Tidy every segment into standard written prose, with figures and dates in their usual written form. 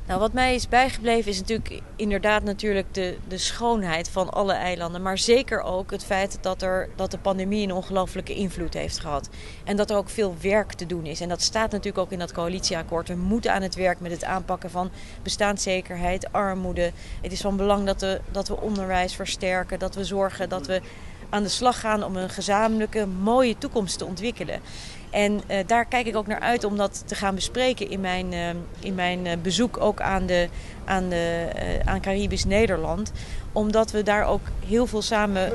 Nou, wat mij is bijgebleven is natuurlijk inderdaad de schoonheid van alle eilanden. Maar zeker ook het feit dat de pandemie een ongelofelijke invloed heeft gehad. En dat er ook veel werk te doen is. En dat staat natuurlijk ook in dat coalitieakkoord. We moeten aan het werk met het aanpakken van bestaanszekerheid, armoede. Het is van belang dat we onderwijs versterken. Dat we zorgen dat we aan de slag gaan om een gezamenlijke mooie toekomst te ontwikkelen. En daar kijk ik ook naar uit om dat te gaan bespreken in mijn bezoek ook aan Caribisch Nederland. Omdat we daar ook heel veel samen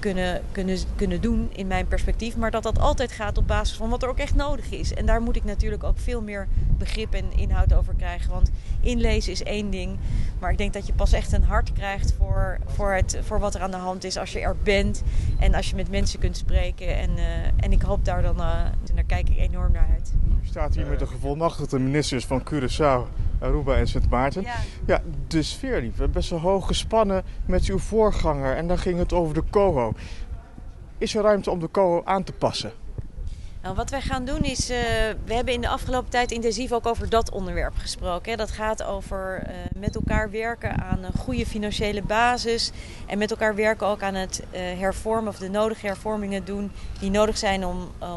kunnen doen in mijn perspectief. Maar dat altijd gaat op basis van wat er ook echt nodig is. En daar moet ik natuurlijk ook veel meer begrip en inhoud over krijgen. Want inlezen is één ding. Maar ik denk dat je pas echt een hart krijgt voor wat er aan de hand is als je er bent. En als je met mensen kunt spreken. En ik hoop daar dan... daar kijk ik enorm naar uit. U staat hier met de gevolmachtigde ministers van Curaçao, Aruba en Sint Maarten. Ja, de sfeer liep best wel hoog gespannen met uw voorganger. En dan ging het over de COHO. Is er ruimte om de COHO aan te passen? Nou, wat wij gaan doen is, we hebben in de afgelopen tijd intensief ook over dat onderwerp gesproken. Hè. Dat gaat over met elkaar werken aan een goede financiële basis. En met elkaar werken ook aan het hervormen of de nodige hervormingen doen die nodig zijn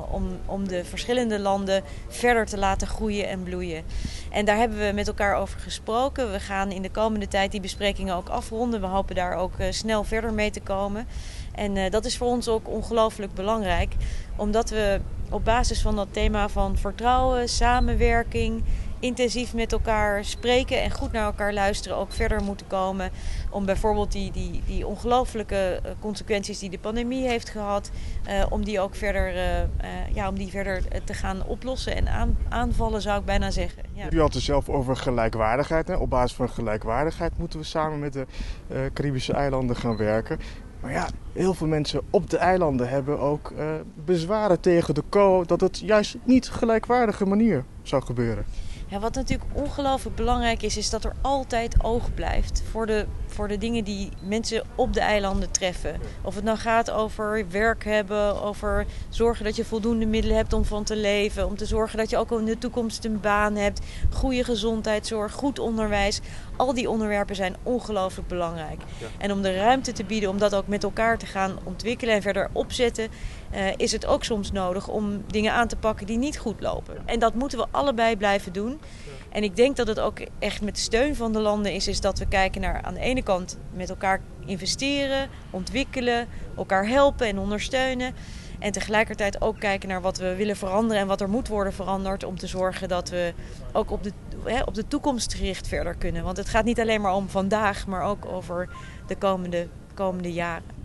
om de verschillende landen verder te laten groeien en bloeien. En daar hebben we met elkaar over gesproken. We gaan in de komende tijd die besprekingen ook afronden. We hopen daar ook snel verder mee te komen. En dat is voor ons ook ongelooflijk belangrijk, omdat we op basis van dat thema van vertrouwen, samenwerking, intensief met elkaar spreken en goed naar elkaar luisteren ook verder moeten komen. Om bijvoorbeeld die ongelooflijke consequenties die de pandemie heeft gehad, om die ook verder, verder te gaan oplossen en aanvallen, zou ik bijna zeggen. Ja. U had het zelf over gelijkwaardigheid. Hè? Op basis van gelijkwaardigheid moeten we samen met de Caribische eilanden gaan werken. Maar ja, heel veel mensen op de eilanden hebben ook bezwaren tegen de COHO dat het juist niet gelijkwaardige manier zou gebeuren. Ja, wat natuurlijk ongelooflijk belangrijk is dat er altijd oog blijft voor de dingen die mensen op de eilanden treffen. Of het nou gaat over werk hebben, over zorgen dat je voldoende middelen hebt om van te leven, om te zorgen dat je ook in de toekomst een baan hebt, goede gezondheidszorg, goed onderwijs. Al die onderwerpen zijn ongelooflijk belangrijk. Ja. En om de ruimte te bieden om dat ook met elkaar te gaan ontwikkelen en verder opzetten, is het ook soms nodig om dingen aan te pakken die niet goed lopen. En dat moeten we allebei blijven doen. Ja. En ik denk dat het ook echt met steun van de landen is dat we kijken naar aan de ene kant met elkaar investeren, ontwikkelen, elkaar helpen en ondersteunen. En tegelijkertijd ook kijken naar wat we willen veranderen en wat er moet worden veranderd om te zorgen dat we ook op de toekomst gericht verder kunnen. Want het gaat niet alleen maar om vandaag, maar ook over de komende jaren.